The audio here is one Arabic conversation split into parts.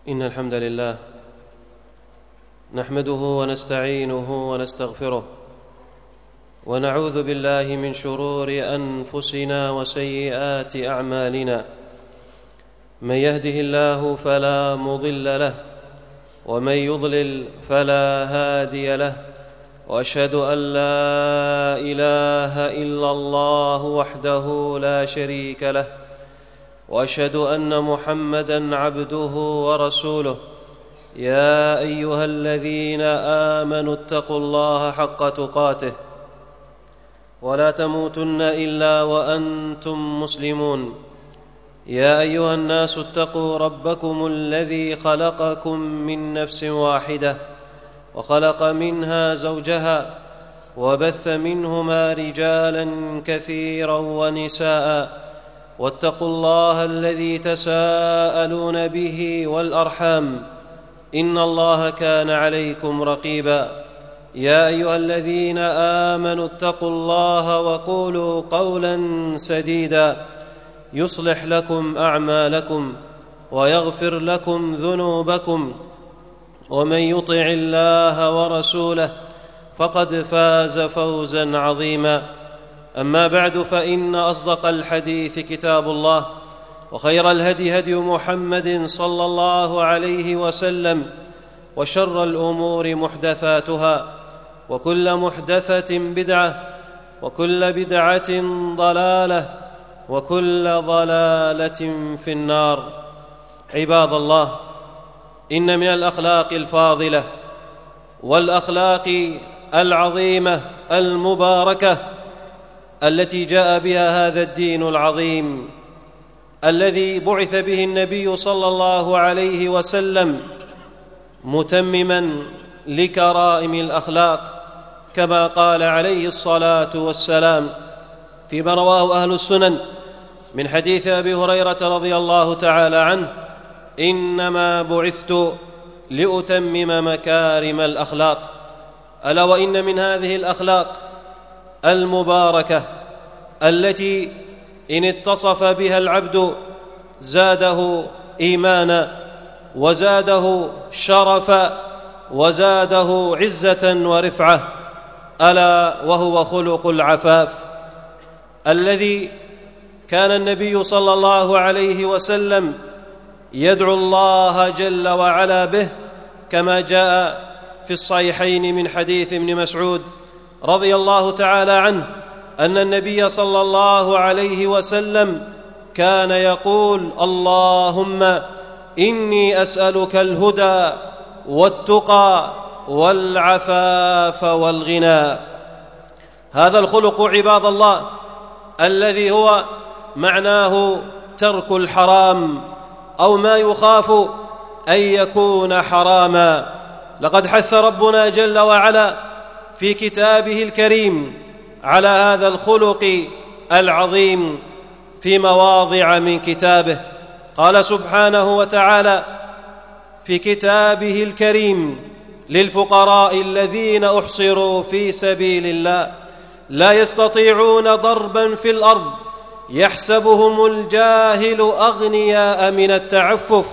إن الحمد لله نحمده ونستعينه ونستغفره ونعوذ بالله من شرور أنفسنا وسيئات أعمالنا. من يهده الله فلا مضل له ومن يضلل فلا هادي له، وأشهد أن لا إله إلا الله وحده لا شريك له، وأشهد أن محمدًا عبده ورسوله. يا أيها الذين آمنوا اتقوا الله حق تقاته ولا تموتن إلا وأنتم مسلمون. يا أيها الناس اتقوا ربكم الذي خلقكم من نفس واحدة وخلق منها زوجها وبث منهما رجالا كثيرا ونساء، واتقوا الله الذي تساءلون به والأرحام، إن الله كان عليكم رقيبا. يا أيها الذين آمنوا اتقوا الله وقولوا قولا سديدا يصلح لكم أعمالكم ويغفر لكم ذنوبكم، ومن يطع الله ورسوله فقد فاز فوزا عظيما. أما بعد، فإن أصدق الحديث كتاب الله، وخير الهدي هدي محمد صلى الله عليه وسلم، وشر الأمور محدثاتها، وكل محدثة بدعة، وكل بدعة ضلالة، وكل ضلالة في النار. عباد الله، إن من الأخلاق الفاضلة والأخلاق العظيمة المباركة التي جاء بها هذا الدين العظيم الذي بعث به النبي صلى الله عليه وسلم متمما لكرائم الأخلاق، كما قال عليه الصلاة والسلام فيما رواه أهل السنن من حديث أبي هريرة رضي الله تعالى عنه: إنما بعثت لأتمم مكارم الأخلاق. ألا وإن من هذه الأخلاق المباركة التي إن اتصف بها العبد زاده إيمانا وزاده شرفا وزاده عزة ورفعة، ألا وهو خلق العفاف، الذي كان النبي صلى الله عليه وسلم يدعو الله جل وعلا به، كما جاء في الصحيحين من حديث ابن مسعود رضي الله تعالى عنه أن النبي صلى الله عليه وسلم كان يقول: اللهم إني أسألك الهدى والتقى والعفاف والغنى. هذا الخلق عباد الله الذي هو معناه ترك الحرام أو ما يخاف أن يكون حراما. لقد حث ربنا جل وعلا في كتابه الكريم على هذا الخلق العظيم في مواضع من كتابه. قال سبحانه وتعالى في كتابه الكريم: للفقراء الذين أحصروا في سبيل الله لا يستطيعون ضربا في الأرض يحسبهم الجاهل أغنياء من التعفف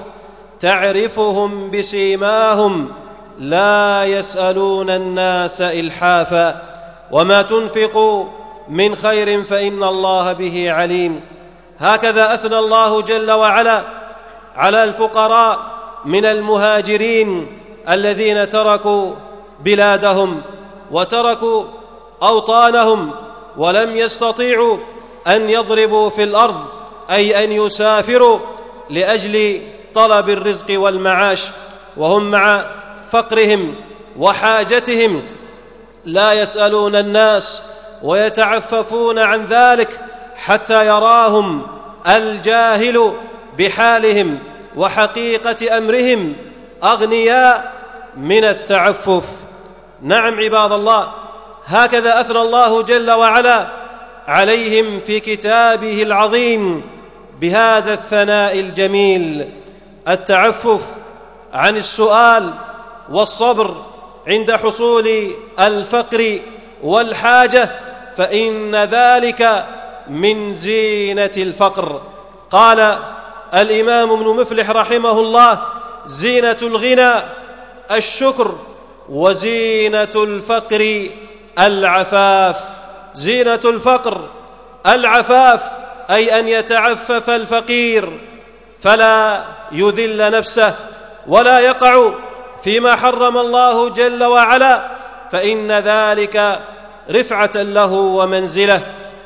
تعرفهم بسيماهم لا يسألون الناس إلحافا وما تنفقوا من خير فإن الله به عليم. هكذا أثنى الله جل وعلا على الفقراء من المهاجرين الذين تركوا بلادهم وتركوا أوطانهم ولم يستطيعوا أن يضربوا في الأرض، أي أن يسافروا لأجل طلب الرزق والمعاش، وهم مع فقرهم وحاجتهم لا يسألون الناس ويتعففون عن ذلك حتى يراهم الجاهل بحالهم وحقيقة أمرهم أغنياء من التعفف. نعم عباد الله، هكذا أثنى الله جل وعلا عليهم في كتابه العظيم بهذا الثناء الجميل: التعفف عن السؤال والصبر عند حصول الفقر والحاجة، فإن ذلك من زينة الفقر. قال الإمام ابن مفلح رحمه الله زينة الغنى الشكر، وزينة الفقر العفاف. زينة الفقر العفاف، أي أن يتعفف الفقير فلا يذل نفسه ولا يقع فيما حرم الله جل وعلا، فإن ذلك رفعة له ومنزله.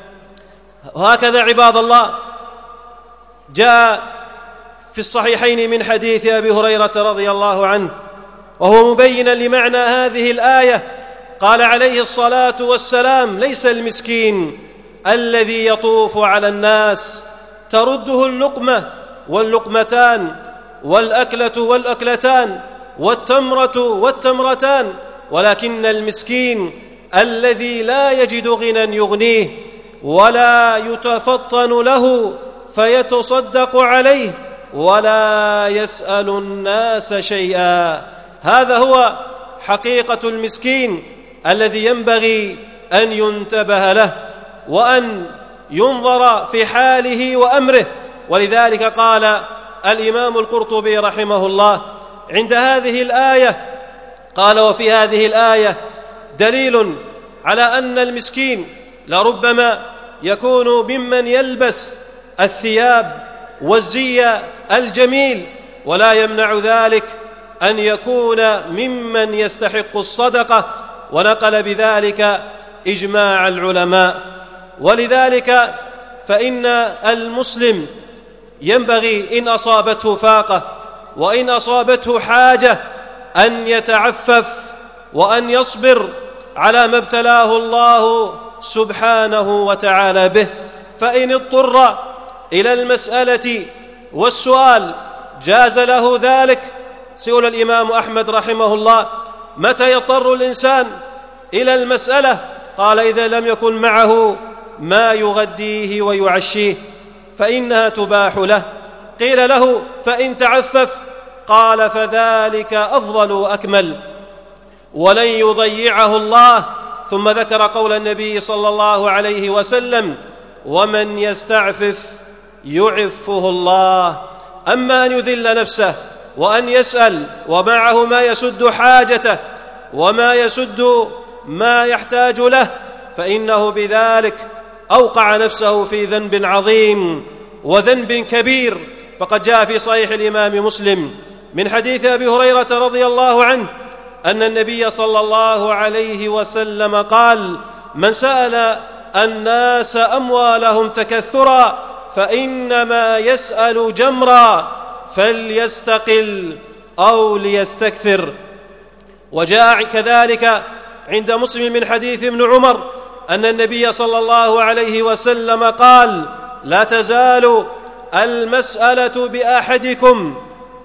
وهكذا عباد الله جاء في الصحيحين من حديث أبي هريرة رضي الله عنه وهو مبينا لمعنى هذه الآية، قال عليه الصلاة والسلام: ليس المسكين الذي يطوف على الناس ترده اللقمة واللقمتان والأكلة والأكلتان والتمرة والتمرتان، ولكن المسكين الذي لا يجد غنى يغنيه ولا يتفطن له فيتصدق عليه ولا يسأل الناس شيئا. هذا هو حقيقة المسكين الذي ينبغي أن ينتبه له وأن ينظر في حاله وأمره. ولذلك قال الإمام القرطبي رحمه الله عند هذه الآية، قال: وفي هذه الآية دليل على أن المسكين لربما يكون ممن يلبس الثياب والزي الجميل، ولا يمنع ذلك أن يكون ممن يستحق الصدقة، ونقل بذلك إجماع العلماء. ولذلك فإن المسلم ينبغي إن أصابته فاقة وإن أصابته حاجة أن يتعفف وأن يصبر على ما ابتلاه الله سبحانه وتعالى به، فإن اضطر إلى المسألة والسؤال جاز له ذلك. سئل الإمام أحمد رحمه الله: متى يضطر الإنسان إلى المسألة؟ قال: إذا لم يكن معه ما يغديه ويعشيه فإنها تباح له. قيل له: فإن تعفف؟ قال: فذلك أفضل وأكمل ولن يضيعه الله. ثم ذكر قول النبي صلى الله عليه وسلم: ومن يستعفف يعفه الله. أما أن يذل نفسه وأن يسأل ومعه ما يسد حاجته وما يسد ما يحتاج له، فإنه بذلك أوقع نفسه في ذنب عظيم وذنب كبير. فقد جاء في صحيح الإمام مسلم من حديث أبي هريرة رضي الله عنه أن النبي صلى الله عليه وسلم قال: من سأل الناس أموالهم تكثرا فإنما يسأل جمرا فليستقل أو ليستكثر. وجاء كذلك عند مسلم من حديث ابن عمر أن النبي صلى الله عليه وسلم قال: لا تزال المسألة بأحدكم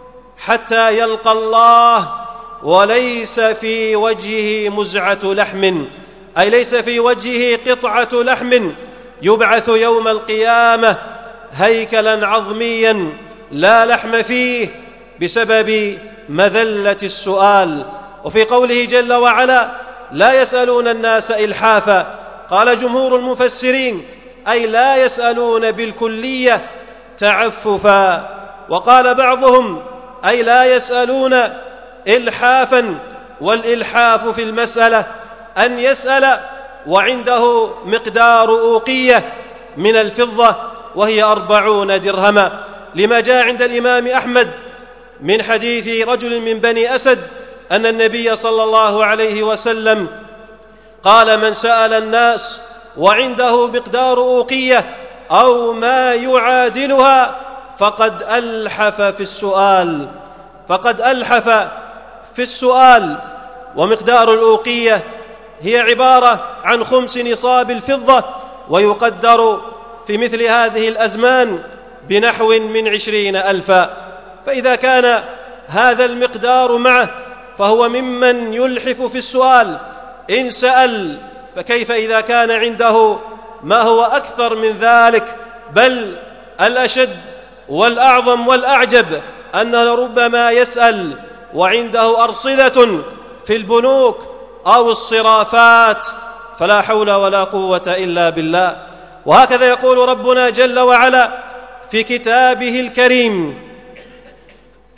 حتى يلقى الله وليس في وجهه مزعة لحم، أي ليس في وجهه قطعة لحم، يبعث يوم القيامة هيكلا عظميا لا لحم فيه بسبب مذلة السؤال. وفي قوله جل وعلا: لا يسألون الناس إلحافا، قال جمهور المفسرين: أي لا يسألون بالكلية تعففا. وقال بعضهم: أي لا يسألون إلحافا، والإلحاف في المسألة أن يسأل وعنده مقدار أوقية من الفضة وهي 40 درهما، لما جاء عند الإمام أحمد من حديث رجل من بني أسد أن النبي صلى الله عليه وسلم قال: من سأل الناس وعنده مقدار أوقية أو ما يعادلها فقد ألحف في السؤال. فقد ألحف في السؤال. ومقدار الأوقية هي عبارة عن 5 نصاب الفضة، ويقدر في مثل هذه الأزمان بنحو من 20,000. فإذا كان هذا المقدار معه فهو ممن يلحف في السؤال إن سأل، فكيف إذا كان عنده ما هو أكثر من ذلك؟ بل الأشد والأعظم والأعجب أنه ربما يسأل وعنده أرصدة في البنوك أو الصرافات، فلا حول ولا قوة إلا بالله. وهكذا يقول ربنا جل وعلا في كتابه الكريم: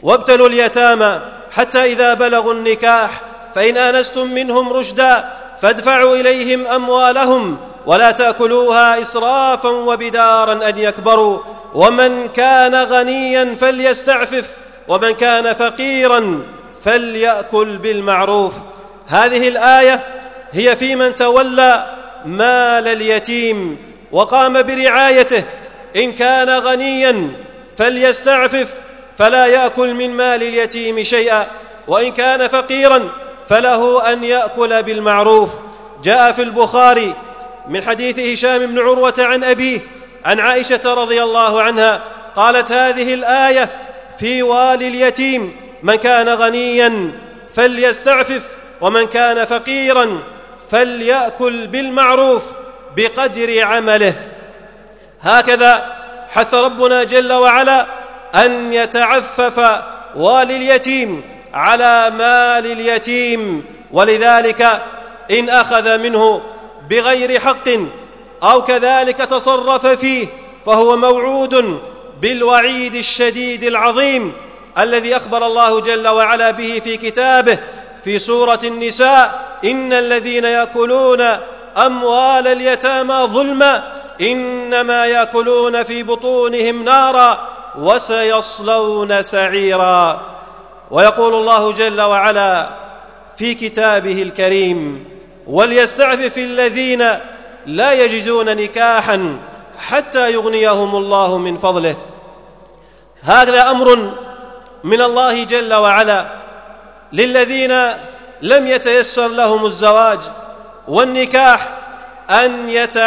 وابتلوا اليتامى حتى إذا بلغوا النكاح فإن آنستم منهم رشدا فادفعوا إليهم أموالهم ولا تأكلوها إسرافا وبدارا أن يكبروا ومن كان غنيا فليستعفف ومن كان فقيرا فليأكل بالمعروف. هذه الآية هي في من تولى مال اليتيم وقام برعايته. إن كان غنيا فليستعفف فلا يأكل من مال اليتيم شيئا، وإن كان فقيرا فله أن يأكل بالمعروف. جاء في البخاري من حديث هشام بن عروة عن أبيه عن عائشة رضي الله عنها قالت: هذه الآية في والي اليتيم: من كان غنيا فليستعفف ومن كان فقيرا فليأكل بالمعروف بقدر عمله. هكذا حث ربنا جل وعلا أن يتعفف والي اليتيم على مال اليتيم، ولذلك إن أخذ منه بغير حق أو كذلك تصرف فيه فهو موعود بالوعيد الشديد العظيم الذي أخبر الله جل وعلا به في كتابه في سورة النساء: إن الذين يأكلون أموال اليتامى ظلما إنما يأكلون في بطونهم نارا وسيصلون سعيرا. ويقول الله جل وعلا في كتابه الكريم: وليستعفف الذين لا يجدون نكاحا حتى يغنيهم الله من فضله. هذا أمر من الله جل وعلا للذين لم يتيسر لهم الزواج والنكاح أن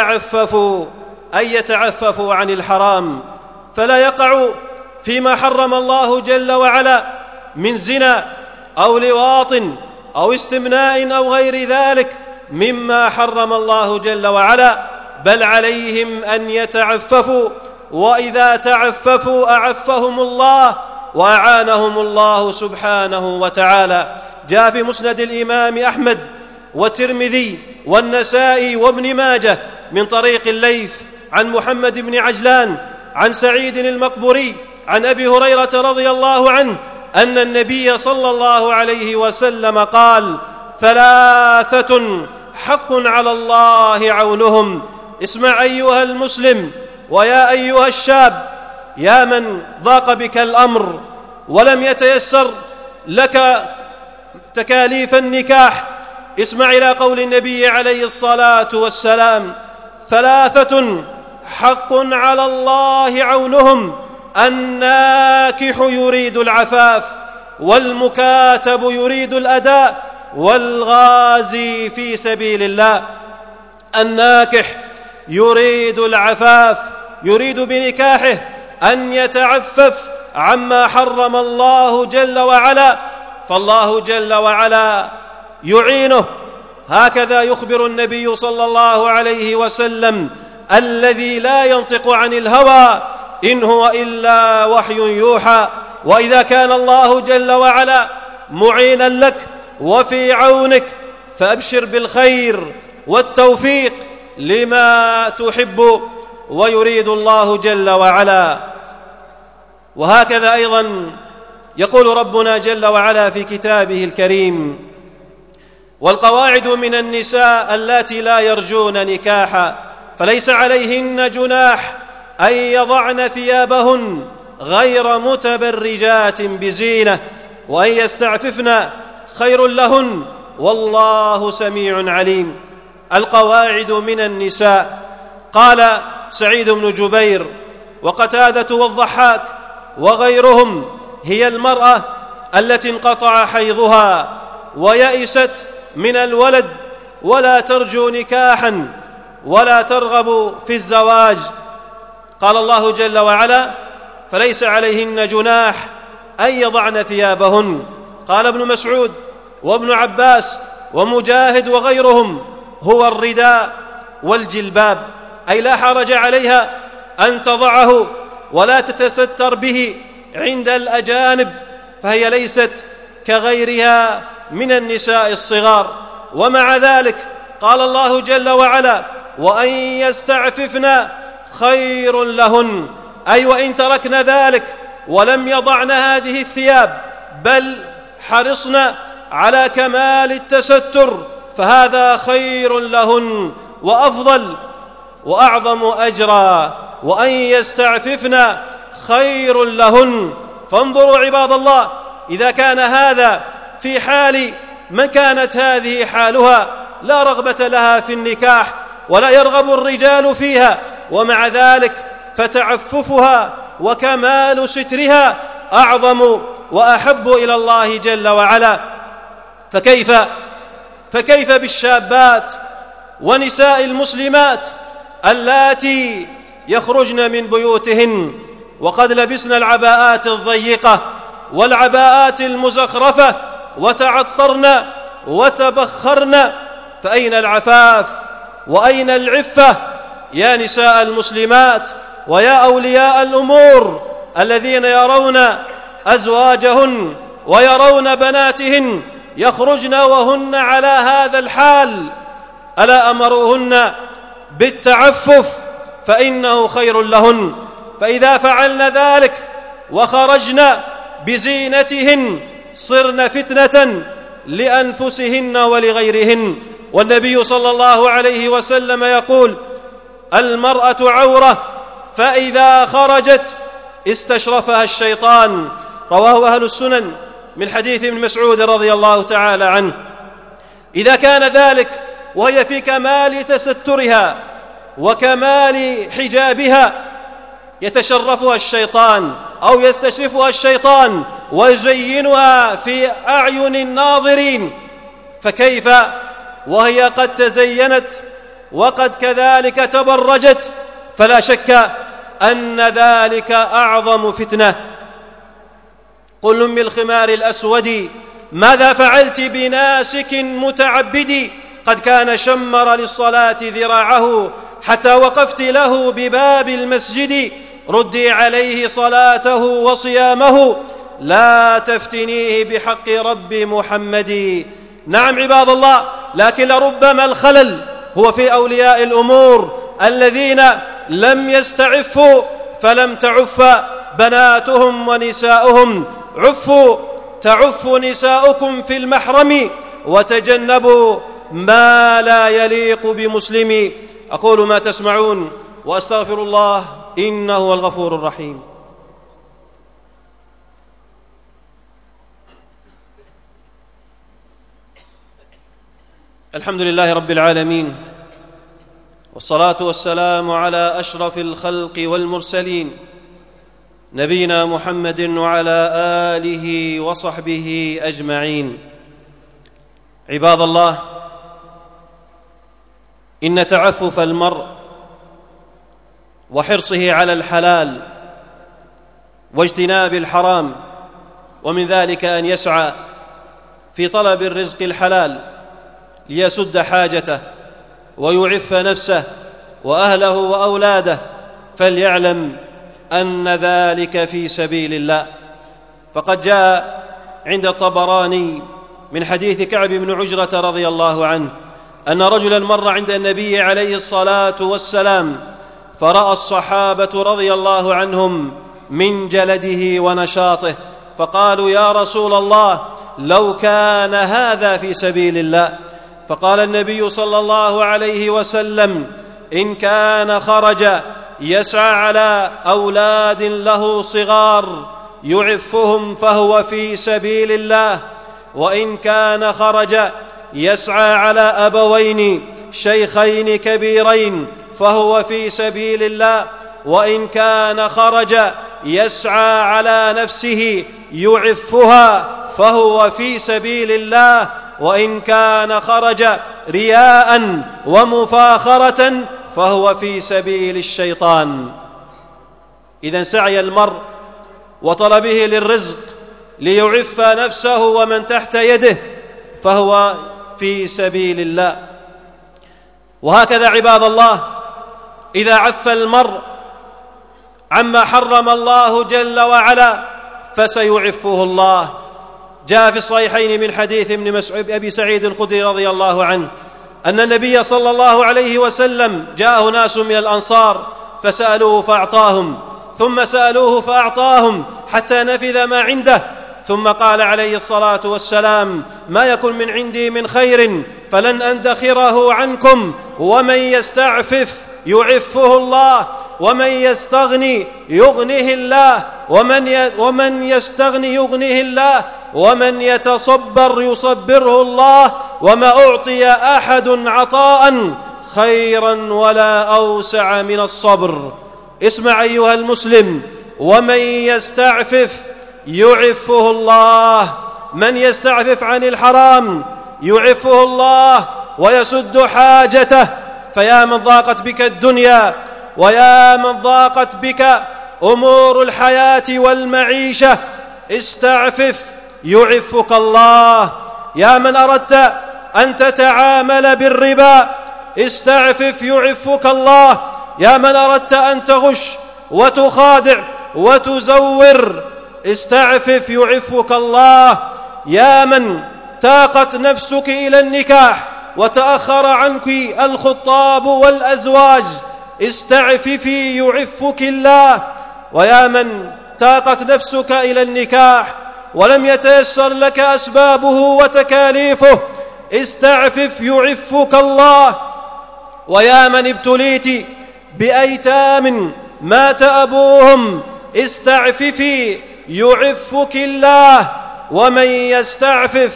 يتعففوا عن الحرام، فلا يقعوا فيما حرم الله جل وعلا من زنا أو لواط أو استمناء أو غير ذلك مما حرم الله جل وعلا، بل عليهم أن يتعففوا، وإذا تعففوا أعفهم الله وأعانهم الله سبحانه وتعالى. جاء في مسند الإمام أحمد والترمذي والنسائي وابن ماجه من طريق الليث عن محمد بن عجلان عن سعيد المقبوري عن أبي هريرة رضي الله عنه أن النبي صلى الله عليه وسلم قال: 3 حق على الله عونهم. اسمع أيها المسلم ويا أيها الشاب، يا من ضاق بك الأمر ولم يتيسر لك تكاليف النكاح، اسمع إلى قول النبي عليه الصلاة والسلام: 3 حق على الله عونهم: الناكح يريد العفاف، والمكاتب يريد الأداء، والغازي في سبيل الله. الناكح يريد العفاف، يريد بنكاحه أن يتعفف عما حرم الله جل وعلا، فالله جل وعلا يعينه. هكذا يخبر النبي صلى الله عليه وسلم: الذي لا ينطق عن الهوى إن هو إلا وحي يوحى. وإذا كان الله جل وعلا معينا لك وفي عونك فأبشر بالخير والتوفيق لما تحب ويريد الله جل وعلا. وهكذا أيضا يقول ربنا جل وعلا في كتابه الكريم: والقواعد من النساء اللاتي لا يرجون نكاحا فليس عليهن جناح أن يضعن ثيابهن غير متبرجات بزينة وأن يستعففن خير لهن والله سميع عليم. القواعد من النساء، قال سعيد بن جبير وقتادة والضحاك وغيرهم: هي المرأة التي انقطع حيضها ويئست من الولد ولا ترجو نكاحا ولا ترغب في الزواج. قال الله جل وعلا: فليس عليهن جناح أن يضعن ثيابهن. قال ابن مسعود وابن عباس ومجاهد وغيرهم: هو الرداء والجلباب، أي لا حرج عليها أن تضعه ولا تتستر به عند الأجانب، فهي ليست كغيرها من النساء الصغار. ومع ذلك قال الله جل وعلا: وأن يستعففن خير لهن، أي وإن تركن ذلك ولم يضعن هذه الثياب، بل حرصن على كمال التستر، فهذا خير لهن وأفضل وأعظم أجرا، وأن يستعففن خير لهن. فانظروا عباد الله، إذا كان هذا في حال من كانت هذه حالها لا رغبة لها في النكاح ولا يرغب الرجال فيها، ومع ذلك فتعففها وكمال سترها أعظم وأحب إلى الله جل وعلا. فكيف بالشابات ونساء المسلمات اللاتي يخرجن من بيوتهن وقد لبسن العباءات الضيقة والعباءات المزخرفة وتعطرن وتبخرن، فأين العفاف وأين العفة يا نساء المسلمات ويا أولياء الأمور الذين يرون أزواجهن ويرون بناتهن يخرجن وهن على هذا الحال؟ ألا أمروهن بالتعفف فإنه خير لهن. فإذا فعلن ذلك وخرجن بزينتهن صرن فتنة لأنفسهن ولغيرهن. والنبي صلى الله عليه وسلم يقول: المرأة عورة، فإذا خرجت استشرفها الشيطان. رواه أهل السنن من حديث ابن مسعود رضي الله تعالى عنه. إذا كان ذلك وهي في كمال تسترها وكمال حجابها يتشرفها الشيطان أو يستشرفها الشيطان ويزينها في أعين الناظرين، فكيف وهي قد تزينت وقد كذلك تبرجت؟ فلا شك أن ذلك أعظم فتنة. قل أم الخمار الأسود ماذا فعلت بناسك متعبد؟ قد كان شمر للصلاة ذراعه حتى وقفت له بباب المسجد. ردي عليه صلاته وصيامه، لا تفتنيه بحق رب محمد. نعم عباد الله، لكن لربما الخلل هو في أولياء الأمور الذين لم يستعفوا فلم تعف بناتهم ونساؤهم. تعف نساؤكم في المحرم وتجنبوا ما لا يليق بمسلم. أقول ما تسمعون وأستغفر الله إنه هو الغفور الرحيم. الحمد لله رب العالمين، والصلاة والسلام على أشرف الخلق والمرسلين، نبينا محمد وعلى آله وصحبه أجمعين. عباد الله، إن تعفف المرء وحرصه على الحلال واجتناب الحرام، ومن ذلك أن يسعى في طلب الرزق الحلال ليسد حاجته ويعف نفسه وأهله وأولاده، فليعلم أن ذلك في سبيل الله. فقد جاء عند الطبراني من حديث كعب بن عجرة رضي الله عنه أن رجلا مر عند النبي عليه الصلاة والسلام فرأى الصحابة رضي الله عنهم من جلده ونشاطه، فقالوا: يا رسول الله، لو كان هذا في سبيل الله. فقال النبي صلى الله عليه وسلم: إن كان خرج يسعى على أولاد له صغار يعفهم فهو في سبيل الله، وإن كان خرج يسعى على أبوين شيخين كبيرين فهو في سبيل الله، وإن كان خرج يسعى على نفسه يعفها فهو في سبيل الله، وإن كان خرج رياء ومفاخرة فهو في سبيل الشيطان. إذن سعي المرء وطلبه للرزق ليعف نفسه ومن تحت يده فهو في سبيل الله. وهكذا عباد الله، إذا عف المرء عما حرم الله جل وعلا فسيعفه الله. جاء في الصحيحين من حديث أبي سعيد الخدري رضي الله عنه أن النبي صلى الله عليه وسلم جاءه ناس من الأنصار فسألوه فأعطاهم، ثم سألوه فأعطاهم، حتى نفذ ما عنده. ثم قال عليه الصلاة والسلام: ما يكن من عندي من خير فلن أندخره عنكم، ومن يستعفف يعفه الله، ومن يستغني يغنه الله، ومن يستغني يغنه الله، ومن يتصبر يصبره الله، وما أعطي أحد عطاء خيرا ولا أوسع من الصبر. اسمع أيها المسلم: ومن يستعفف يعفه الله. من يستعفف عن الحرام يعفه الله ويسد حاجته. فيا من ضاقت بك الدنيا، ويا من ضاقت بك أمور الحياة والمعيشة، استعفف يعفك الله. يا من أردت أن تتعامل بالربا، استعفف يعفك الله. يا من أردت أن تغش وتخادع وتزور، استعفف يعفك الله. يا من تاقت نفسك إلى النكاح وتأخر عنك الخطاب والأزواج، استعففي يعفك الله. ويا من تاقت نفسك إلى النكاح ولم يتيسر لك أسبابه وتكاليفه، استعفف يعفك الله. ويا من ابتليت بأيتام مات أبوهم، استعففي يعفك الله. ومن يستعفف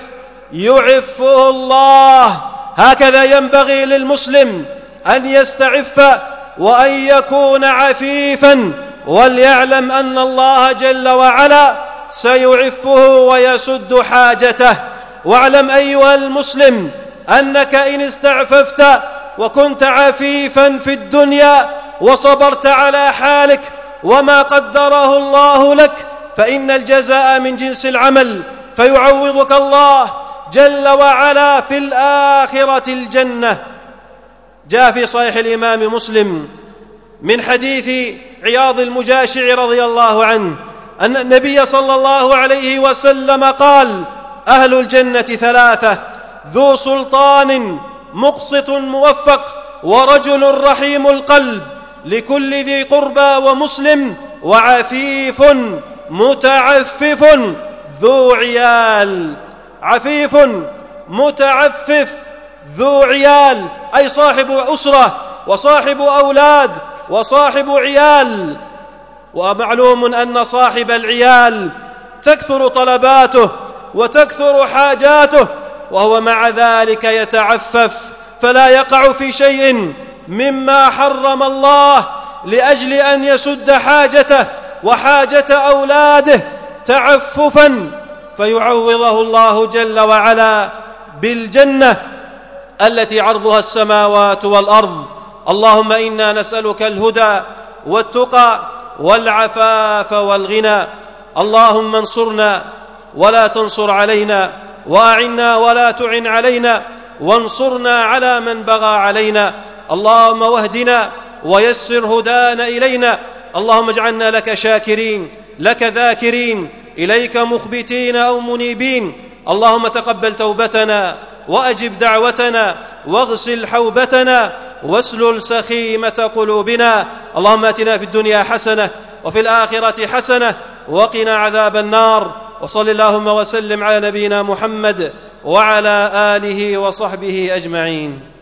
يعفه الله. هكذا ينبغي للمسلم أن يستعف وأن يكون عفيفا، وليعلم أن الله جل وعلا سيعفه ويسد حاجته. واعلم أيها المسلم أنك إن استعففت وكنت عفيفا في الدنيا وصبرت على حالك وما قدره الله لك، فإن الجزاء من جنس العمل، فيعوضك الله جل وعلا في الآخرة الجنة. جاء في صحيح الإمام مسلم من حديث عياض المجاشع رضي الله عنه أن النبي صلى الله عليه وسلم قال: أهل الجنة ثلاثة: ذو سلطان مقسط موفق، ورجل رحيم القلب لكل ذي قربى ومسلم، وعفيف متعفف ذو عيال. عفيف متعفف ذو عيال، أي صاحب أسرة وصاحب أولاد وصاحب عيال. ومعلوم أن صاحب العيال تكثر طلباته وتكثر حاجاته، وهو مع ذلك يتعفف فلا يقع في شيء مما حرم الله لأجل أن يسد حاجته وحاجة أولاده تعففا، فيعوضه الله جل وعلا بالجنة التي عرضها السماوات والأرض. اللهم إنا نسألك الهدى والتقى والعفاف والغنى. اللهم انصرنا ولا تنصر علينا، وأعنا ولا تعن علينا، وانصرنا على من بغى علينا. اللهم واهدنا ويسر هدانا إلينا. اللهم اجعلنا لك شاكرين، لك ذاكرين، إليك مخبتين أو منيبين. اللهم تقبل توبتنا وأجب دعوتنا واغسل حوبتنا واسلل سخيمة قلوبنا. اللهم آتنا في الدنيا حسنة وفي الآخرة حسنة وقنا عذاب النار. وصل اللهم وسلم على نبينا محمد وعلى آله وصحبه أجمعين.